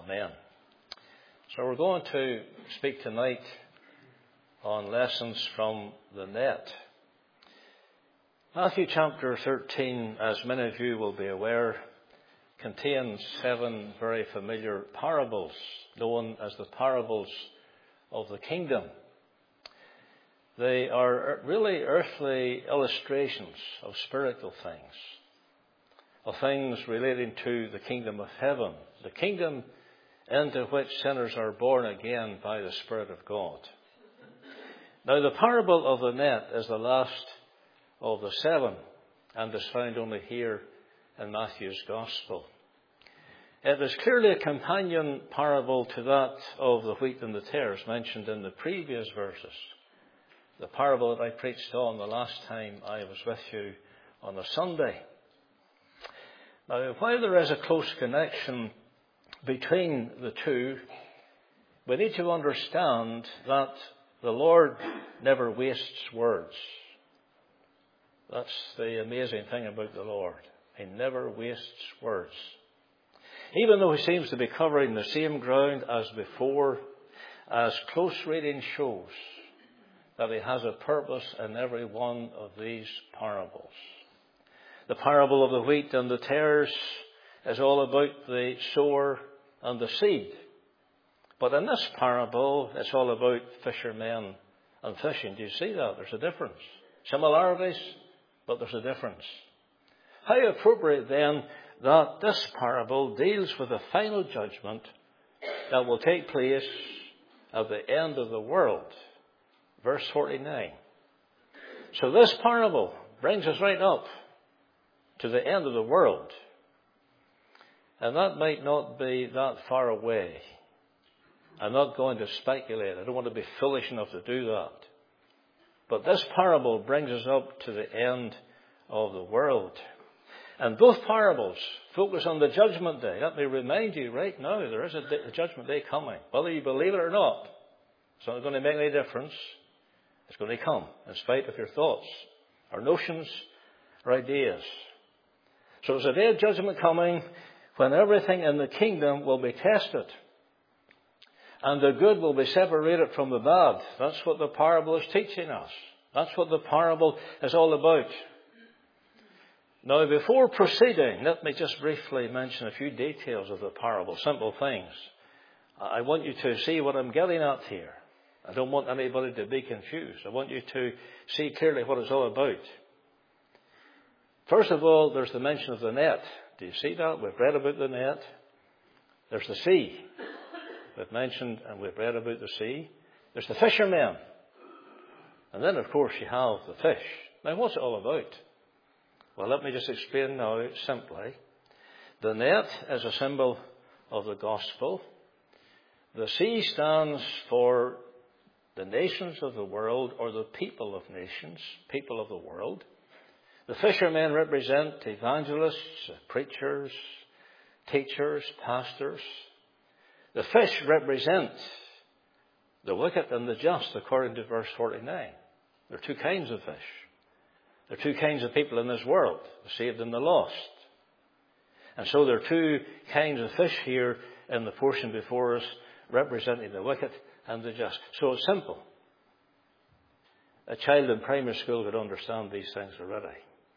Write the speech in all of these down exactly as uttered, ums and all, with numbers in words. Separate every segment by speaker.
Speaker 1: Amen. So we're going to speak tonight on lessons from the net. Matthew chapter thirteen, as many of you will be aware, contains seven very familiar parables, known as the parables of the kingdom. They are really earthly illustrations of spiritual things, of things relating to the kingdom of heaven, the kingdom into which sinners are born again by the Spirit of God. Now, the parable of the net is the last of the seven and is found only here in Matthew's Gospel. It is clearly a companion parable to that of the wheat and the tares mentioned in the previous verses. The parable that I preached on the last time I was with you on a Sunday. Now, while there is a close connection between the two, we need to understand that the Lord never wastes words. That's the amazing thing about the Lord. He never wastes words. Even though he seems to be covering the same ground as before, as close reading shows that he has a purpose in every one of these parables. The parable of the wheat and the tares is all about the sower and the seed. But in this parable, it's all about fishermen and fishing. Do you see that? There's a difference. Similarities, but there's a difference. How appropriate then that this parable deals with the final judgment that will take place at the end of the world. Verse forty-nine. So this parable brings us right up to the end of the world. And that might not be that far away. I'm not going to speculate. I don't want to be foolish enough to do that. But this parable brings us up to the end of the world. And both parables focus on the judgment day. Let me remind you right now, there is a, day, a judgment day coming. Whether you believe it or not, it's not going to make any difference. It's going to come in spite of your thoughts or notions or ideas. So there's a day of judgment coming when everything in the kingdom will be tested. And the good will be separated from the bad. That's what the parable is teaching us. That's what the parable is all about. Now, before proceeding, let me just briefly mention a few details of the parable, simple things. I want you to see what I'm getting at here. I don't want anybody to be confused. I want you to see clearly what it's all about. First of all, there's the mention of the net. Do you see that? We've read about the net. There's the sea. We've mentioned and we've read about the sea. There's the fishermen. And then, of course, you have the fish. Now, what's it all about? Well, let me just explain now simply. The net is a symbol of the gospel. The sea stands for the nations of the world, or the people of nations, people of the world. The fishermen represent evangelists, preachers, teachers, pastors. The fish represent the wicked and the just, according to verse forty-nine. There are two kinds of fish. There are two kinds of people in this world, the saved and the lost. And so there are two kinds of fish here in the portion before us, representing the wicked and the just. So it's simple. A child in primary school could understand these things already.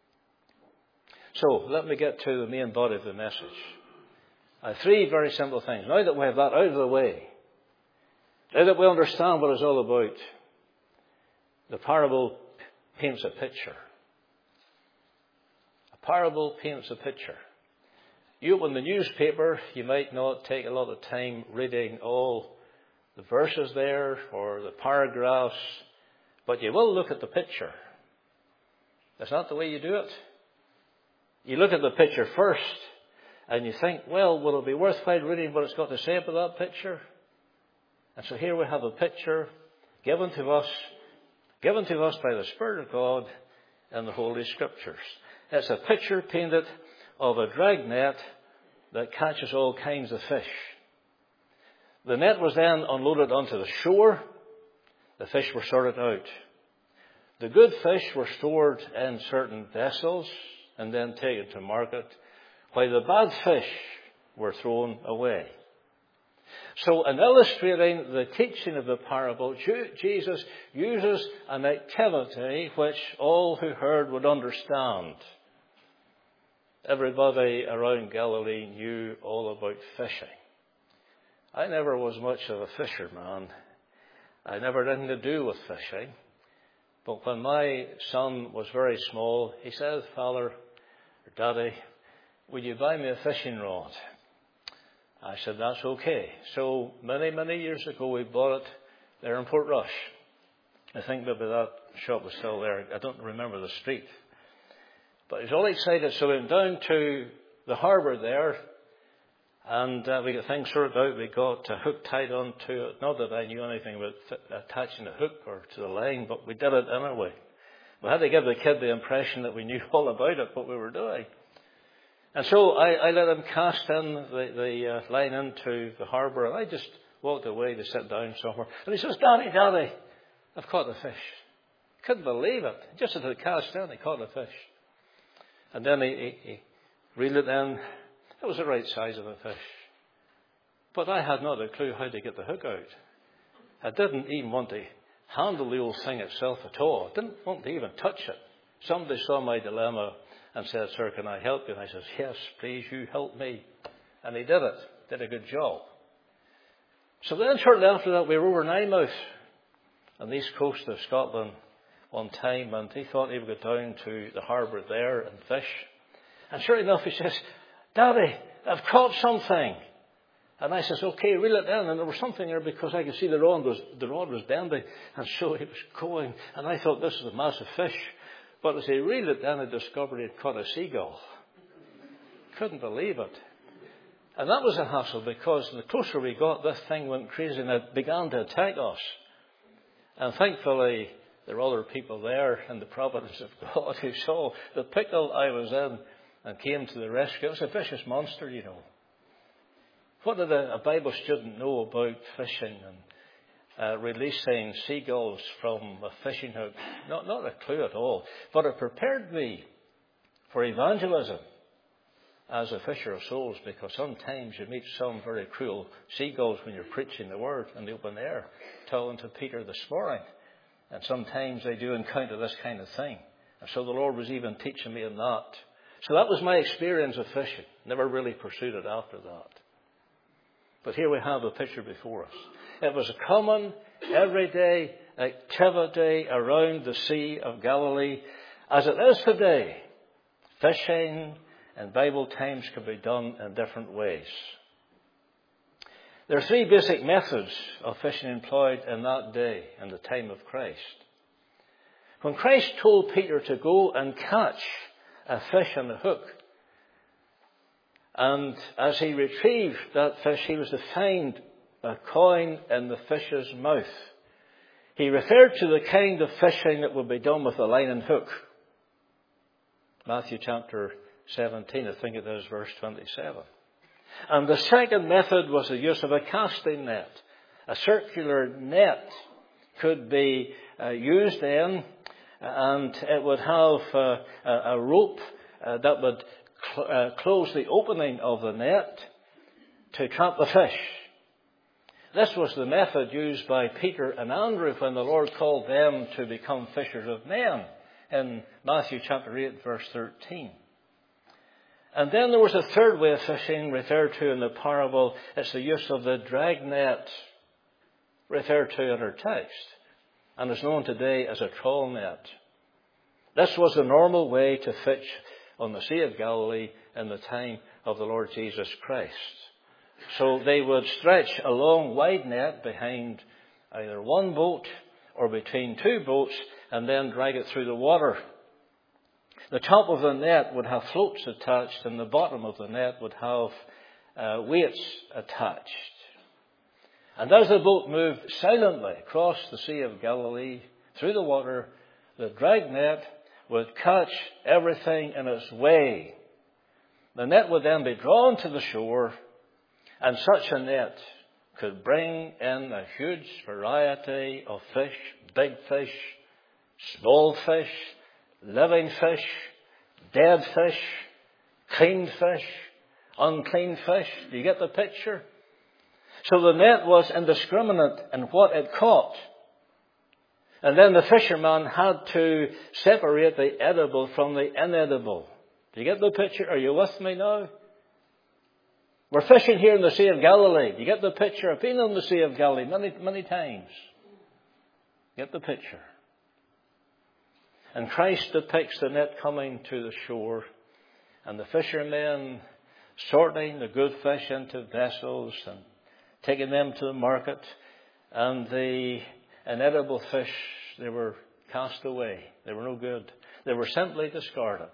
Speaker 1: So let me get to the main body of the message. I have three very simple things. Now that we have that out of the way, now that we understand what it's all about, the parable paints a picture. A parable paints a picture. You open the newspaper, you might not take a lot of time reading all the verses there or the paragraphs, but you will look at the picture. That's not the way you do it. You look at the picture first and you think, well, will it be worthwhile reading what it's got to say about that picture? And so here we have a picture given to us, given to us by the Spirit of God in the Holy Scriptures. It's a picture painted of a drag net that catches all kinds of fish. The net was then unloaded onto the shore. The fish were sorted out. The good fish were stored in certain vessels and then taken to market, while the bad fish were thrown away. So in illustrating the teaching of the parable, Jesus uses an activity which all who heard would understand. Everybody around Galilee knew all about fishing. I never was much of a fisherman. I never had anything to do with fishing. But when my son was very small, he said, "Father, or Daddy, will you buy me a fishing rod?" I said, "That's okay." So many, many years ago, we bought it there in Portrush. I think maybe that shop was still there. I don't remember the street. But he was all excited. So we went down to the harbour there, and uh, we got things sorted out. We got a hook tied onto it. Not that I knew anything about th- attaching a hook or to the line, but we did it anyway. We had to give the kid the impression that we knew all about it, what we were doing. And so I, I let him cast in the, the uh, line into the harbour, and I just walked away to sit down somewhere. And he says, "Daddy, Daddy, I've caught a fish." Couldn't believe it. Just as he cast in, he caught a fish. And then he, he, he reeled it in. It was the right size of a fish. But I had not a clue how to get the hook out. I didn't even want to handle the old thing itself at all. I didn't want to even touch it. Somebody saw my dilemma and said, "Sir, can I help you?" And I said, "Yes, please, you help me." And he did it. Did a good job. So then shortly after that, we were over in Eyemouth on the east coast of Scotland one time, and he thought he would go down to the harbour there and fish. And sure enough, he says, "Daddy, I've caught something." And I says, "Okay, reel it in." And there was something there because I could see the rod was, the rod was bending. And so he was going. And I thought, this is a massive fish. But as he reeled it in, I discovered he had caught a seagull. Couldn't believe it. And that was a hassle because the closer we got, this thing went crazy and it began to attack us. And thankfully, there were other people there in the providence of God who saw the pickle I was in and came to the rescue. It was a vicious monster, you know. What did a, a Bible student know about fishing and uh, releasing seagulls from a fishing hook? Not, not a clue at all. But it prepared me for evangelism as a fisher of souls, because sometimes you meet some very cruel seagulls when you're preaching the word in the open air, talking to Peter this morning. And sometimes they do encounter this kind of thing. And so the Lord was even teaching me in that. So that was my experience of fishing. Never really pursued it after that. But here we have a picture before us. It was a common, everyday activity around the Sea of Galilee, as it is today. Fishing in Bible times could be done in different ways. There are three basic methods of fishing employed in that day, in the time of Christ. When Christ told Peter to go and catch a fish on a hook, and as he retrieved that fish, he was to find a coin in the fish's mouth. He referred to the kind of fishing that would be done with a line and hook. Matthew chapter seventeen, I think it is, verse twenty-seven. And the second method was the use of a casting net. A circular net could be uh, used in, and it would have uh, a, a rope uh, that would cl- uh, close the opening of the net to trap the fish. This was the method used by Peter and Andrew when the Lord called them to become fishers of men in Matthew chapter eight, verse thirteen. And then there was a third way of fishing referred to in the parable. It's the use of the drag net, referred to in our text, and is known today as a trawl net. This was the normal way to fish on the Sea of Galilee in the time of the Lord Jesus Christ. So they would stretch a long, wide net behind either one boat or between two boats and then drag it through the water. The top of the net would have floats attached, and the bottom of the net would have uh, weights attached. And as the boat moved silently across the Sea of Galilee through the water, the drag net would catch everything in its way. The net would then be drawn to the shore, and such a net could bring in a huge variety of fish, big fish, small fish, living fish, dead fish, clean fish, unclean fish. Do you get the picture? So the net was indiscriminate in what it caught. And then the fisherman had to separate the edible from the inedible. Do you get the picture? Are you with me now? We're fishing here in the Sea of Galilee. Do you get the picture? I've been on the Sea of Galilee many, many times. Get the picture. And Christ depicts the net coming to the shore, and the fishermen sorting the good fish into vessels and taking them to the market, and the inedible fish, they were cast away. They were no good. They were simply discarded.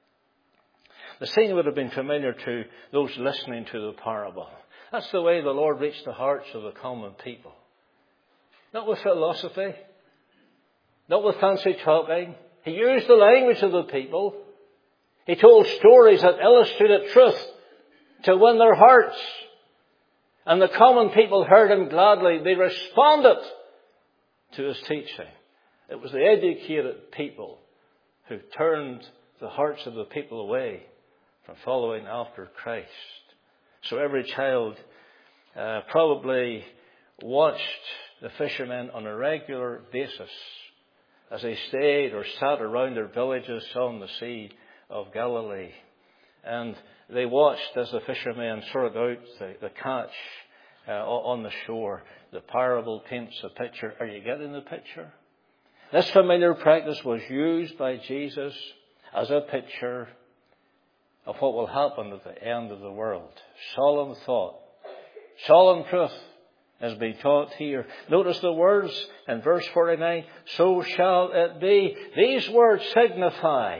Speaker 1: The scene would have been familiar to those listening to the parable. That's the way the Lord reached the hearts of the common people. Not with philosophy, not with fancy talking. He used the language of the people. He told stories that illustrated truth to win their hearts. And the common people heard him gladly. They responded to his teaching. It was the educated people who turned the hearts of the people away from following after Christ. So every child uh, probably watched the fishermen on a regular basis as they stayed or sat around their villages on the Sea of Galilee. And they watched as the fishermen sorted out the, the catch uh, on the shore. The parable paints a picture. Are you getting the picture? This familiar practice was used by Jesus as a picture of what will happen at the end of the world. Solemn thought. Solemn truth is being taught here. Notice the words in verse forty-nine. So shall it be. These words signify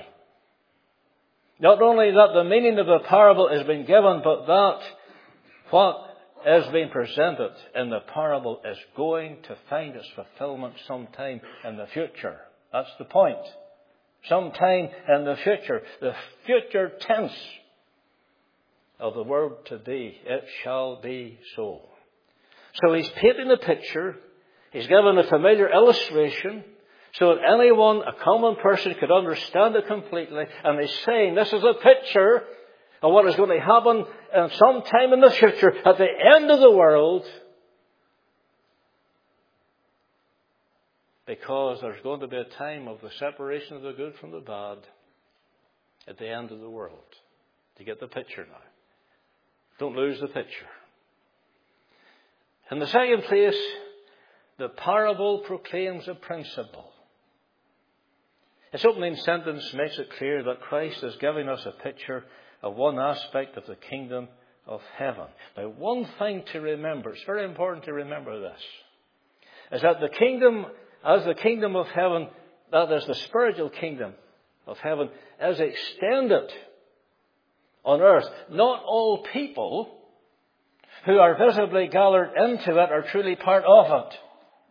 Speaker 1: not only that the meaning of the parable is being given, but that what is being presented in the parable is going to find its fulfillment sometime in the future. That's the point. Sometime in the future. The future tense of the word to be. It shall be so. So he's painting a picture. He's given a familiar illustration so that anyone, a common person, could understand it completely. And he's saying this is a picture of what is going to happen sometime in the future at the end of the world. Because there's going to be a time of the separation of the good from the bad at the end of the world. Do you get the picture now? Don't lose the picture. In the second place, the parable proclaims a principle. Its opening sentence makes it clear that Christ is giving us a picture of one aspect of the kingdom of heaven. Now, one thing to remember, it's very important to remember this, is that the kingdom, as the kingdom of heaven, that is the spiritual kingdom of heaven, is extended on earth. Not all people who are visibly gathered into it are truly part of it.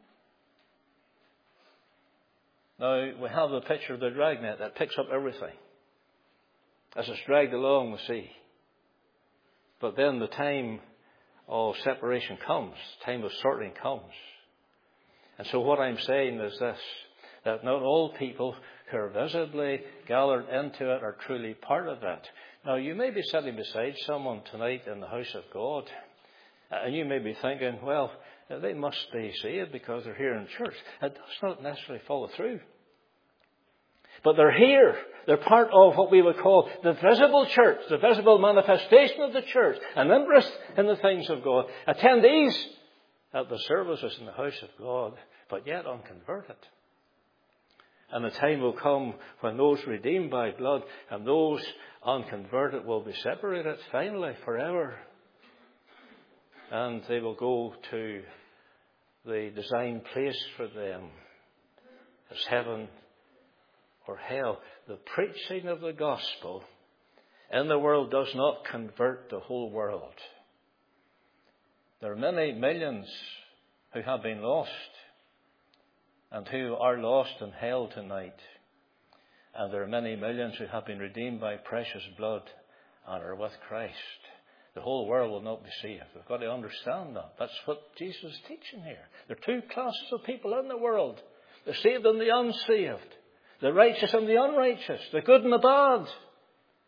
Speaker 1: Now, we have the picture of the dragnet that picks up everything as it's dragged along the sea. But then the time of separation comes, time of sorting comes. And so what I'm saying is this, that not all people who are visibly gathered into it are truly part of it. Now, you may be sitting beside someone tonight in the house of God, and you may be thinking, well, they must be saved because they're here in church. It does not necessarily follow through. But they're here. They're part of what we would call the visible church, the visible manifestation of the church, an interest in the things of God. Attendees at the services in the house of God, but yet unconverted. And the time will come when those redeemed by blood and those unconverted will be separated finally forever. And they will go to the designed place for them as heaven or hell. The preaching of the gospel in the world does not convert the whole world. There are many millions who have been lost and who are lost in hell tonight. And there are many millions who have been redeemed by precious blood and are with Christ. The whole world will not be saved. We've got to understand that. That's what Jesus is teaching here. There are two classes of people in the world. The saved and the unsaved. The righteous and the unrighteous. The good and the bad.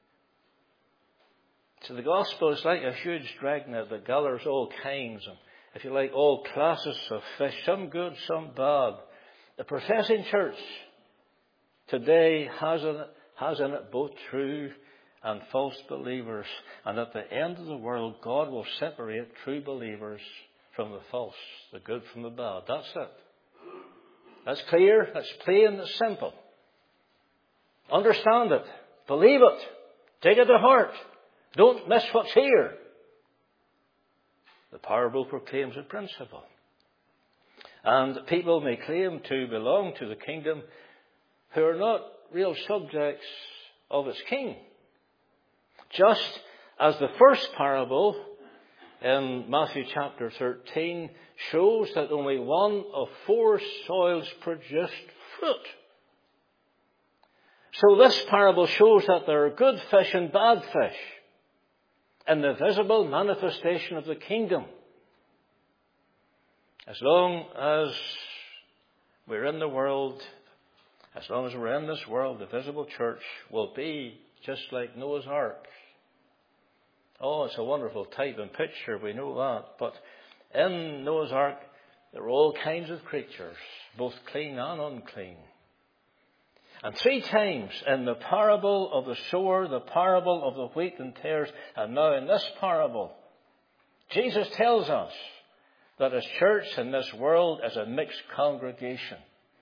Speaker 1: So the gospel is like a huge dragnet that gathers all kinds and if you like, all classes of fish, some good, some bad. The professing church today has in it, has in it both true and false believers. And at the end of the world, God will separate true believers from the false, the good from the bad. That's it. That's clear, that's plain, that's simple. Understand it. Believe it. Take it to heart. Don't miss what's here. The parable proclaims a principle. And people may claim to belong to the kingdom who are not real subjects of its king. Just as the first parable in Matthew chapter thirteen shows that only one of four soils produced fruit. So this parable shows that there are good fish and bad fish in the visible manifestation of the kingdom. As long as we're in the world, as long as we're in this world, the visible church will be just like Noah's Ark. Oh, it's a wonderful type and picture, we know that. But in Noah's Ark, there are all kinds of creatures, both clean and unclean. And three times in the parable of the sower, the parable of the wheat and tares, and now in this parable, Jesus tells us that his church in this world is a mixed congregation.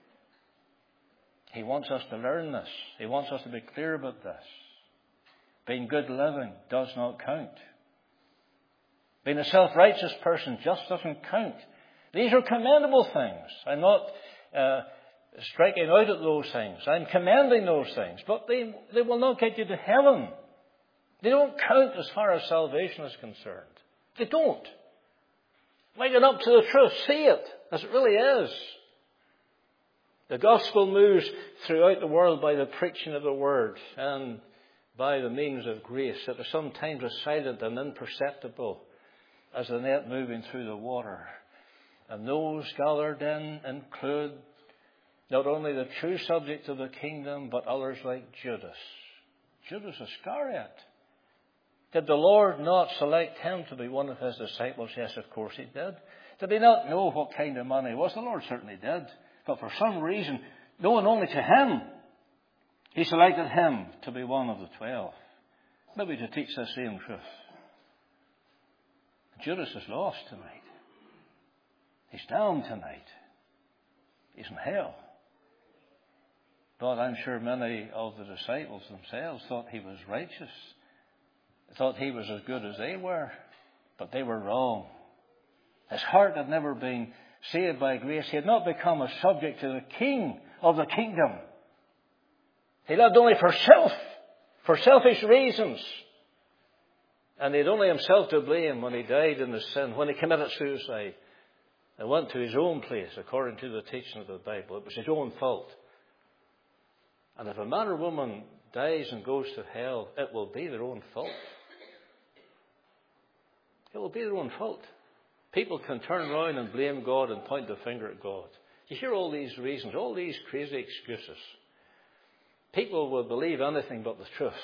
Speaker 1: He wants us to learn this. He wants us to be clear about this. Being good living does not count. Being a self-righteous person just doesn't count. These are commendable things. I'm not uh, striking out at those things. I'm commending those things. But they, they will not get you to heaven. They don't count as far as salvation is concerned. They don't. Wake it up to the truth. See it as it really is. The gospel moves throughout the world by the preaching of the word and by the means of grace that are sometimes as silent and imperceptible as the net moving through the water. And those gathered in include not only the true subject of the kingdom, but others like Judas. Judas Iscariot. Did the Lord not select him to be one of his disciples? Yes, of course he did. Did he not know what kind of man he was? The Lord certainly did. But for some reason, known only to him, he selected him to be one of the twelve. Maybe to teach the same truth. Judas is lost tonight. He's down tonight. He's in hell. But I'm sure many of the disciples themselves thought he was righteous. Thought he was as good as they were. But they were wrong. His heart had never been saved by grace. He had not become a subject to the king of the kingdom. He lived only for self, for selfish reasons. And he had only himself to blame when he died in his sin, when he committed suicide and went to his own place, according to the teaching of the Bible. It was his own fault. And if a man or woman dies and goes to hell, it will be their own fault. It will be their own fault. People can turn around and blame God and point the finger at God. You hear all these reasons, all these crazy excuses. People will believe anything but the truth.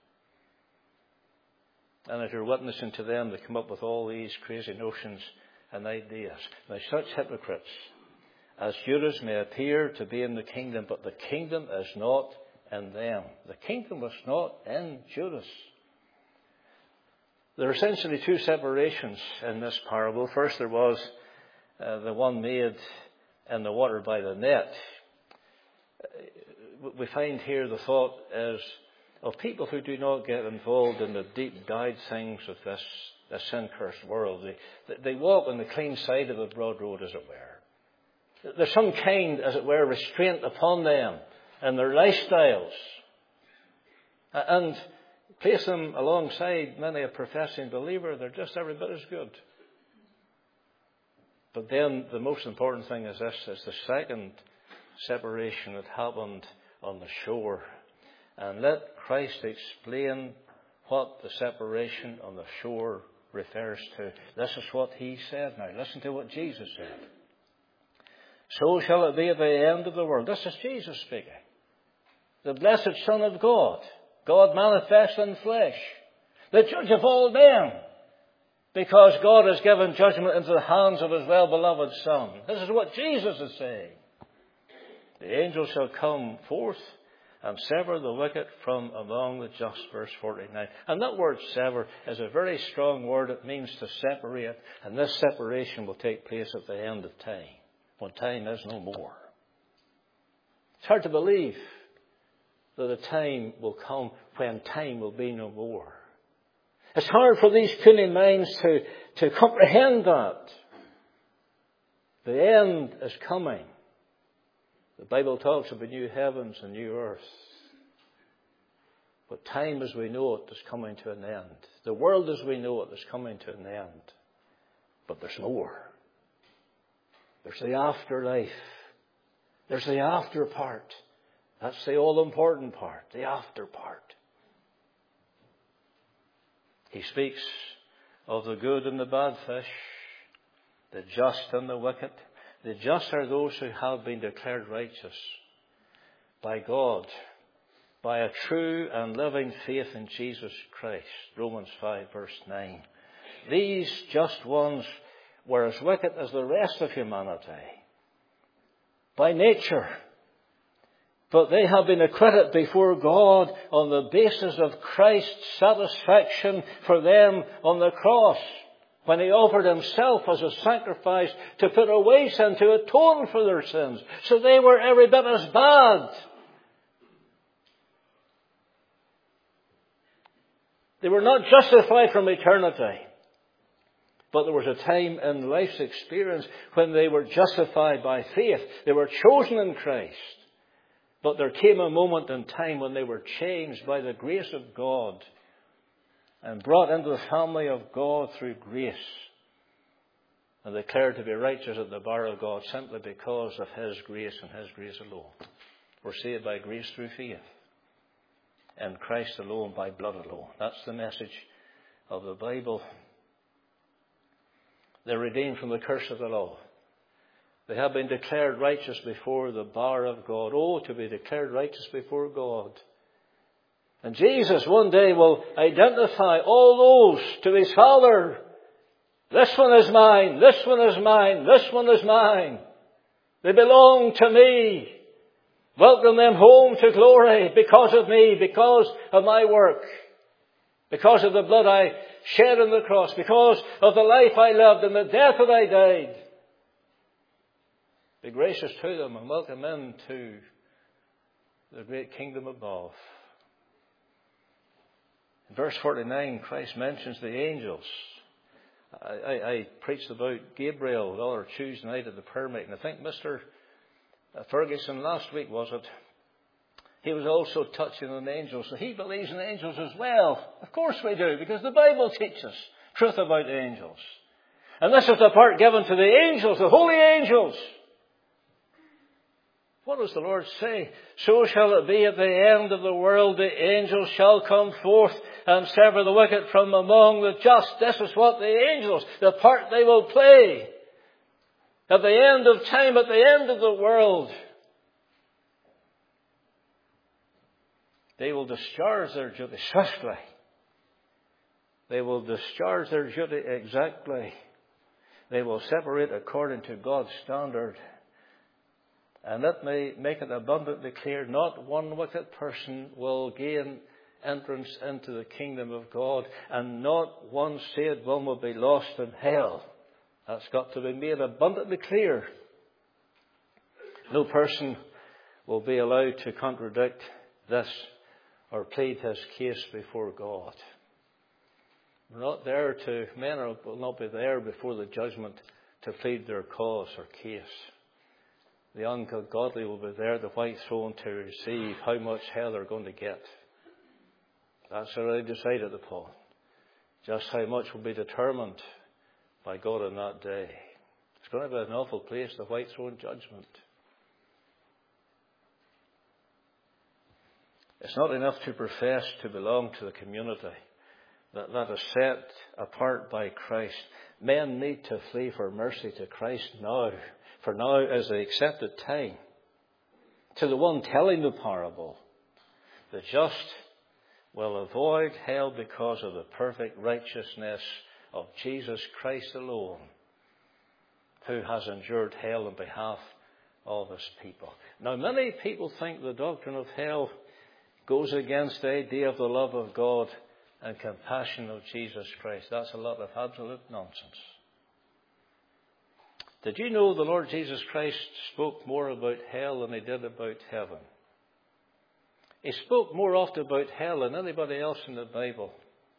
Speaker 1: And if you're witnessing to them, they come up with all these crazy notions and ideas. Now, such hypocrites as Judas may appear to be in the kingdom, but the kingdom is not in them. The kingdom was not in Judas. There are essentially two separations in this parable. First, there was uh, the one made in the water by the net. We find here the thought is of people who do not get involved in the deep dyed things of this, this sin-cursed world. They, they walk on the clean side of the broad road, as it were. There's some kind, as it were, restraint upon them in their lifestyles. And place them alongside many a professing believer, they're just every bit as good. But then the most important thing is this, is the second separation that happened on the shore. And let Christ explain what the separation on the shore refers to. This is what he said. Now listen to what Jesus said. So shall it be at the end of the world. This is Jesus speaking. The blessed Son of God. God manifest in flesh. The judge of all men. because God has given judgment into the hands of his well-beloved Son. This is what Jesus is saying. The angels shall come forth and sever the wicked from among the just, verse forty-nine. And that word sever is a very strong word. It means to separate. And this separation will take place at the end of time, when time is no more. It's hard to believe that a time will come when time will be no more. It's hard for these puny minds to, to comprehend that. The end is coming. The Bible talks about new heavens and new earth. But time as we know it is coming to an end. The world as we know it is coming to an end. But there's more. There's the afterlife. There's the after part. That's the all-important part, the after part. He speaks of the good and the bad fish, the just and the wicked. The just are those who have been declared righteous by God, by a true and living faith in Jesus Christ. Romans five, verse nine. These just ones were as wicked as the rest of humanity by nature. But they have been acquitted before God on the basis of Christ's satisfaction for them on the cross, when he offered himself as a sacrifice to put away sin, to atone for their sins. So they were every bit as bad. They were not justified from eternity. But there was a time in life's experience when they were justified by faith. They were chosen in Christ. But there came a moment in time when they were changed by the grace of God and brought into the family of God through grace and declared to be righteous at the bar of God simply because of his grace and his grace alone. We're saved by grace through faith, in Christ alone, by blood alone. That's the message of the Bible. They're redeemed from the curse of the law. They have been declared righteous before the bar of God. Oh, to be declared righteous before God. And Jesus one day will identify all those to his Father. This one is mine, this one is mine, this one is mine. They belong to me. Welcome them home to glory because of me, because of my work, because of the blood I shed on the cross, because of the life I lived and the death that I died. Be gracious to them and welcome them to the great kingdom above. In verse forty-nine, Christ mentions the angels. I, I, I preached about Gabriel the other Tuesday night at the prayer meeting. I think Mister Ferguson last week, was it? He was also touching on angels. So he believes in angels as well. Of course we do, because the Bible teaches truth about angels. And this is the part given to the angels, the holy angels. What does the Lord say? So shall it be at the end of the world. The angels shall come forth and sever the wicked from among the just. This is what the angels, the part they will play at the end of time, at the end of the world. They will discharge their duty swiftly. They will discharge their duty exactly. They will separate according to God's standard. And let me make it abundantly clear, not one wicked person will gain entrance into the kingdom of God, and not one saved one will be lost in hell. That's got to be made abundantly clear. No person will be allowed to contradict this or plead his case before God. We're not there to, men will not be there before the judgment to plead their cause or case. The ungodly will be there at the white throne to receive how much hell they're going to get. That's already decided upon. Just how much will be determined by God on that day. It's going to be an awful place, the white throne judgment. It's not enough to profess to belong to the community that, that is set apart by Christ. Men need to flee for mercy to Christ now. For now is the accepted time. To the one telling the parable, the just will avoid hell because of the perfect righteousness of Jesus Christ alone, who has endured hell on behalf of his people. Now, many people think the doctrine of hell goes against the idea of the love of God and compassion of Jesus Christ. That's a lot of absolute nonsense. Did you know the Lord Jesus Christ spoke more about hell than he did about heaven? He spoke more often about hell than anybody else in the Bible.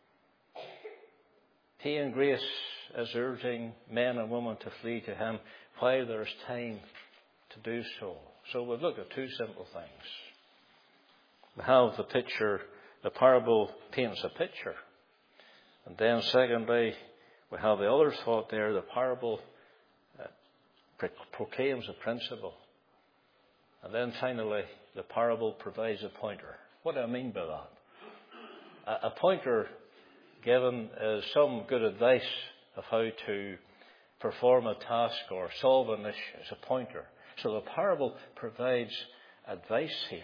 Speaker 1: He in grace is urging men and women to flee to him while there is time to do so. So we've looked at two simple things. We have the picture, the parable paints a picture. And then secondly, we have the other thought there, the parable uh, proclaims a principle. And then finally, the parable provides a pointer. What do I mean by that? A, a pointer given is some good advice of how to perform a task or solve an issue. It's a pointer. So the parable provides advice here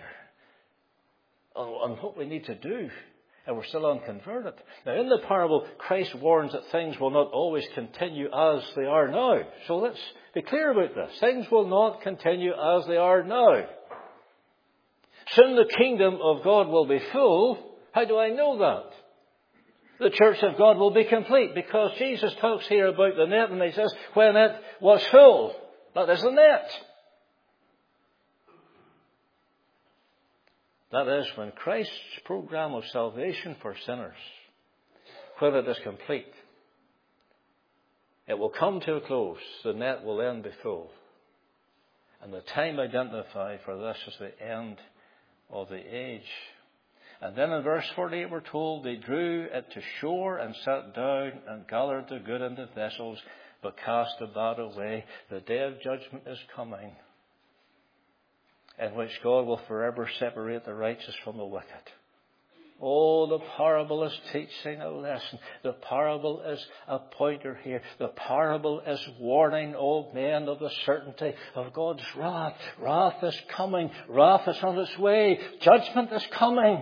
Speaker 1: on what we need to do, and we're still unconverted. Now, in the parable, Christ warns that things will not always continue as they are now. So let's be clear about this. Things will not continue as they are now. Soon the kingdom of God will be full. How do I know that? The church of God will be complete, because Jesus talks here about the net, and he says, when it was full. That is the net. That is, when Christ's program of salvation for sinners, when it is complete, it will come to a close. The net will then be full. And the time identified for this is the end of the age. And then in verse forty-eight we're told, they drew it to shore and sat down and gathered the good into vessels, but cast the bad away. The day of judgment is coming, in which God will forever separate the righteous from the wicked. Oh, the parable is teaching a lesson. The parable is a pointer here. The parable is warning all men of the certainty of God's wrath. Wrath is coming. Wrath is on its way. Judgment is coming.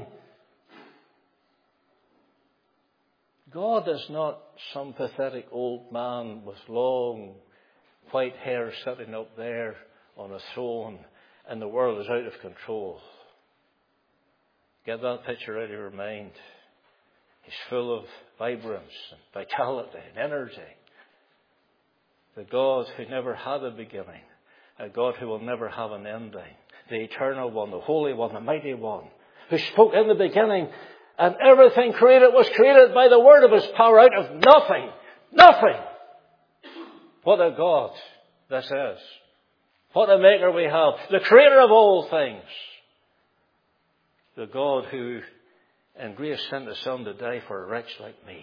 Speaker 1: God is not some pathetic old man with long white hair sitting up there on a throne, and the world is out of control. Get that picture out of your mind. He's full of vibrance and vitality and energy. The God who never had a beginning. A God who will never have an ending. The eternal one, the holy one, the mighty one. Who spoke in the beginning, and everything created was created by the word of his power out of nothing. Nothing. What a God this is. What a maker we have. The creator of all things. The God who in grace sent his Son to die for a wretch like me.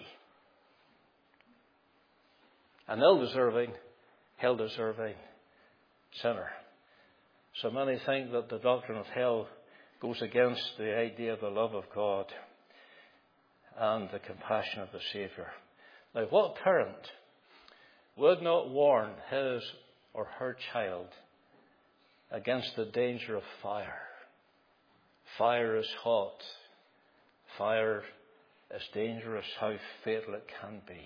Speaker 1: An ill-deserving, hell-deserving sinner. So many think that the doctrine of hell goes against the idea of the love of God and the compassion of the Saviour. Now, what parent would not warn his or her child against the danger of fire? Fire is hot. Fire is dangerous. How fatal it can be.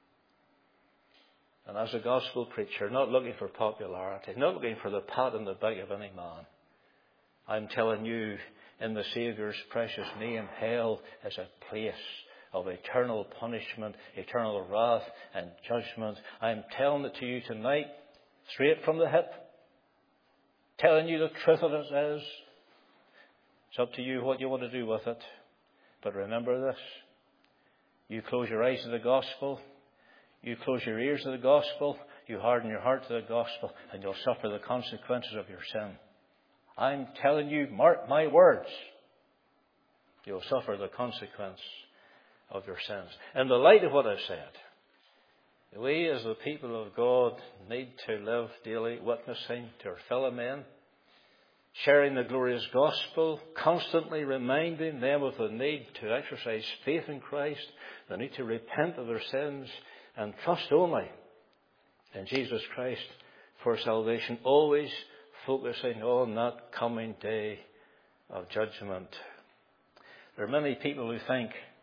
Speaker 1: And as a gospel preacher, not looking for popularity, not looking for the pat on the back of any man, I'm telling you, in the Saviour's precious name, hell is a place of eternal punishment, eternal wrath and judgment. I'm telling it to you tonight, straight from the hip. Telling you the truth of it is. It's up to you what you want to do with it. But remember this. You close your eyes to the gospel. You close your ears to the gospel. You harden your heart to the gospel. And you'll suffer the consequences of your sin. I'm telling you, mark my words. You'll suffer the consequence of your sins. In the light of what I've said, we as the people of God need to live daily witnessing to our fellow men, sharing the glorious gospel, constantly reminding them of the need to exercise faith in Christ, the need to repent of their sins and trust only in Jesus Christ for salvation, always focusing on that coming day of judgment. There are many people who think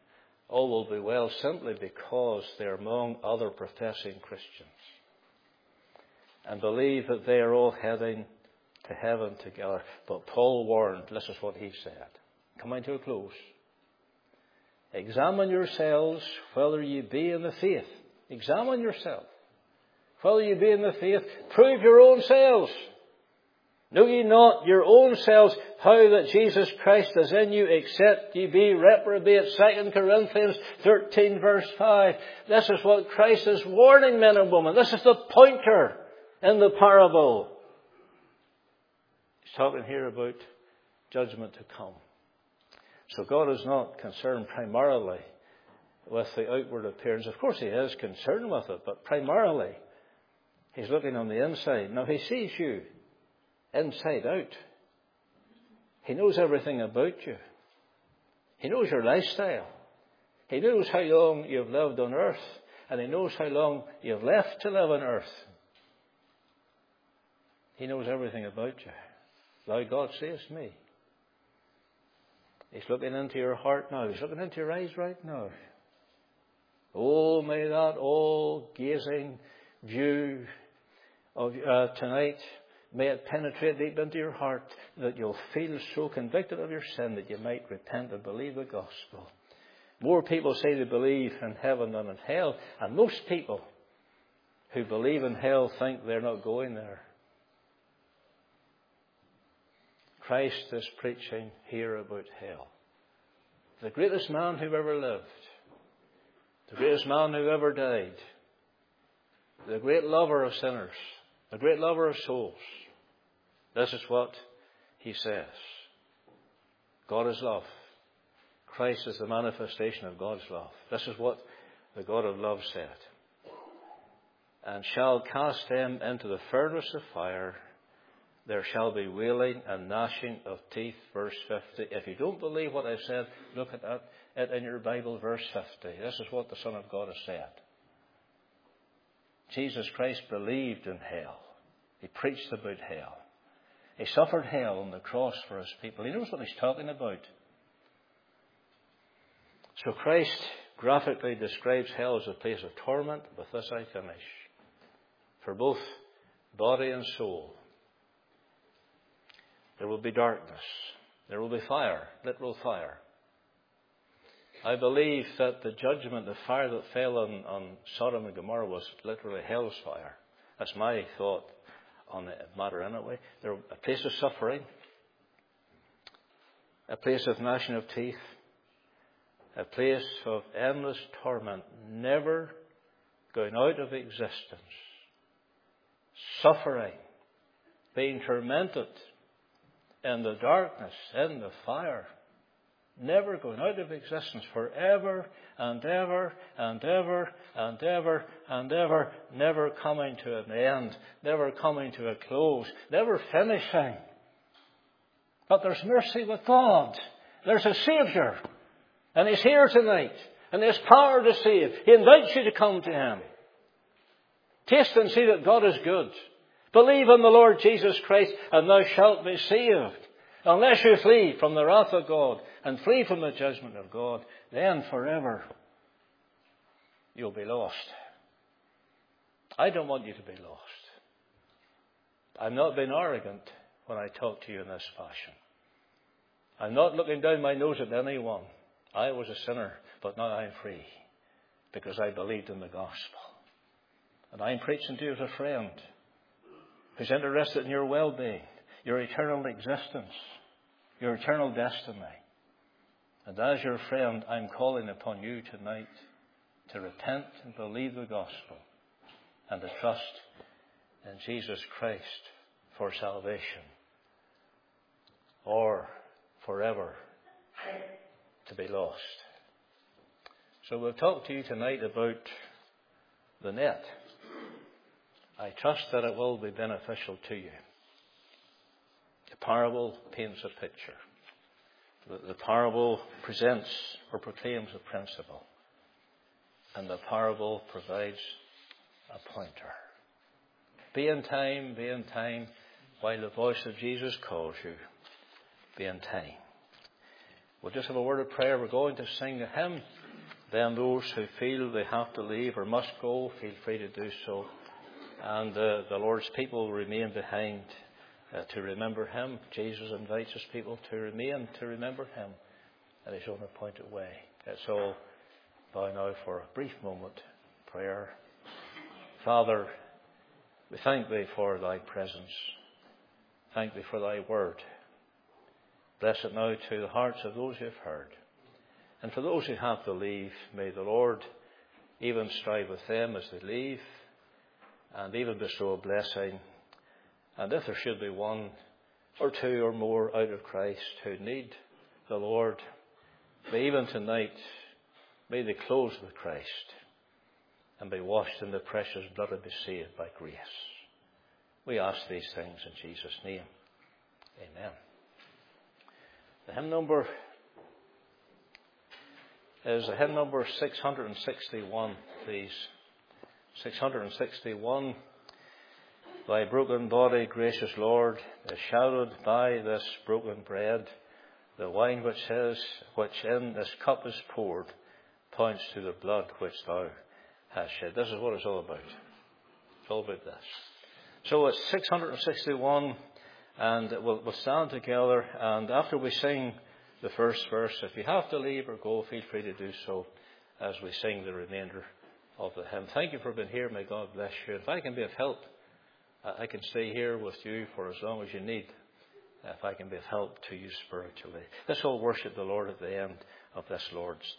Speaker 1: all will be well simply because they're among other professing Christians and believe that they are all heading to heaven together. But Paul warned, this is what he said. Coming to a close. Examine yourselves whether you be in the faith. Examine yourself. Whether you be in the faith, prove your own selves. Know ye not your own selves how that Jesus Christ is in you, except ye be reprobate? Second Corinthians thirteen verse five. This is what Christ is warning men and women. This is the pointer in the parable. He's talking here about judgment to come. So God is not concerned primarily with the outward appearance. Of course He is concerned with it, but primarily He's looking on the inside. Now He sees you inside out. He knows everything about you. He knows your lifestyle. He knows how long you've lived on earth, and He knows how long you've left to live on earth. He knows everything about you. Thou God sayest me. He's looking into your heart now. He's looking into your eyes right now. Oh, may that all-gazing view of uh, tonight, may it penetrate deep into your heart, that you'll feel so convicted of your sin that you might repent and believe the gospel. More people say they believe in heaven than in hell, and most people who believe in hell think they're not going there. Christ is preaching here about hell. The greatest man who ever lived, the greatest man who ever died, the great lover of sinners, the great lover of souls. This is what He says. God is love. Christ is the manifestation of God's love. This is what the God of love said. And shall cast them into the furnace of fire. There shall be wailing and gnashing of teeth. Verse fifty. If you don't believe what I said, look at that, it in your Bible, verse fifty. This is what the Son of God has said. Jesus Christ believed in hell. He preached about hell. He suffered hell on the cross for His people. He knows what He's talking about. So Christ graphically describes hell as a place of torment. With this I finish. For both body and soul. There will be darkness. There will be fire, literal fire. I believe that the judgment, the fire that fell on, on Sodom and Gomorrah was literally hell's fire. That's my thought on the matter anyway. There a place of suffering, a place of gnashing of teeth, a place of endless torment, never going out of existence, suffering, being tormented in the darkness, in the fire, never going out of existence, forever and ever and ever and ever and ever, never coming to an end, never coming to a close, never finishing. But there's mercy with God. There's a Saviour, and He's here tonight, and He has power to save. He invites you to come to Him. Taste and see that God is good. Believe in the Lord Jesus Christ, and thou shalt be saved. Unless you flee from the wrath of God and flee from the judgment of God, then forever you'll be lost. I don't want you to be lost. I'm not being arrogant when I talk to you in this fashion. I'm not looking down my nose at anyone. I was a sinner, but now I'm free because I believed in the gospel. And I'm preaching to you as a friend who's interested in your well-being, your eternal existence, your eternal destiny. And as your friend, I'm calling upon you tonight to repent and believe the gospel and to trust in Jesus Christ for salvation, or forever to be lost. So we'll talk to you tonight about the net. I trust that it will be beneficial to you. The parable paints a picture. The, the parable presents or proclaims a principle. And the parable provides a pointer. Be in time, be in time, while the voice of Jesus calls you. Be in time. We'll just have a word of prayer. We're going to sing a hymn Then those who feel they have to leave or must go, feel free to do so. And uh, the Lord's people remain behind uh, to remember him. Jesus invites his people to remain, to remember him in his own appointed way. Let's all bow now for a brief moment. Prayer. Father, we thank thee for thy presence. Thank thee for thy word. Bless it now to the hearts of those who have heard. And for those who have to leave, may the Lord even strive with them as they leave, and even bestow a blessing. And if there should be one or two or more out of Christ who need the Lord, may even tonight, may they close with Christ and be washed in the precious blood and be saved by grace. We ask these things in Jesus' name. Amen. The hymn number is the hymn number six hundred sixty-one, please. six hundred sixty-one. Thy broken body, gracious Lord, is shadowed by this broken bread. The wine which is, which in this cup is poured, points to the blood which thou hast shed. This is what it's all about. It's all about this. So it's six hundred sixty-one, and we'll, we'll stand together, and after we sing the first verse, if you have to leave or go, feel free to do so as we sing the remainder of the hymn. Thank you for being here. May God bless you. If I can be of help, I can stay here with you for as long as you need. If I can be of help to you spiritually. Let's all worship the Lord at the end of this Lord's